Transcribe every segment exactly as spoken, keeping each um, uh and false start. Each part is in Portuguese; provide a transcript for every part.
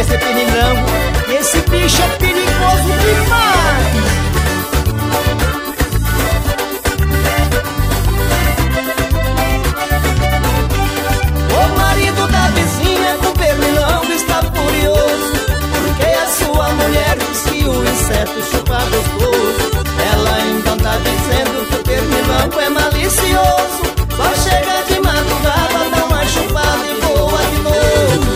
esse pernilongo, que esse bicho é perigoso demais. O marido da vizinha com pernilongo está furioso, porque a sua mulher diz que o inseto chupa gostoso. Ela então tá dizendo que o pernilongo é malicioso, só chega de madrugada, dá uma chupada e voa de novo.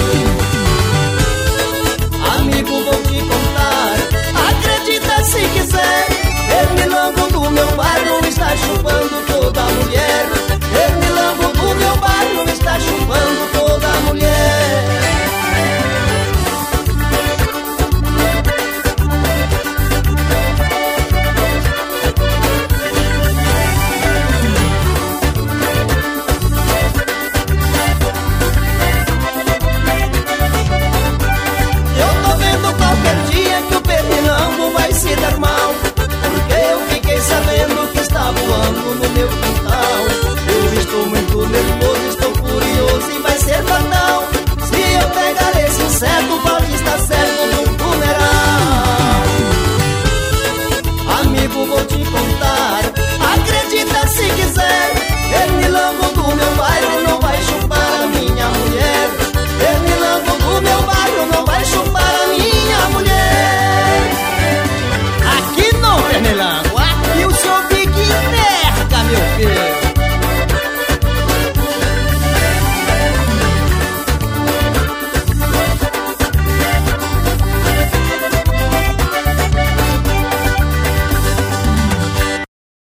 Amigo, vou te contar, acredita se quiser, pernilongo do meu bairro está chupando toda mulher. Pernilongo do meu bairro está chupando toda mulher. Qualquer dia que o pernilongo vai se dar mal, porque eu fiquei sabendo que está voando no meu quintal. Eu estou muito nervoso, estou furioso e vai ser fatal. Se eu pegar esse inseto, pode estar certo,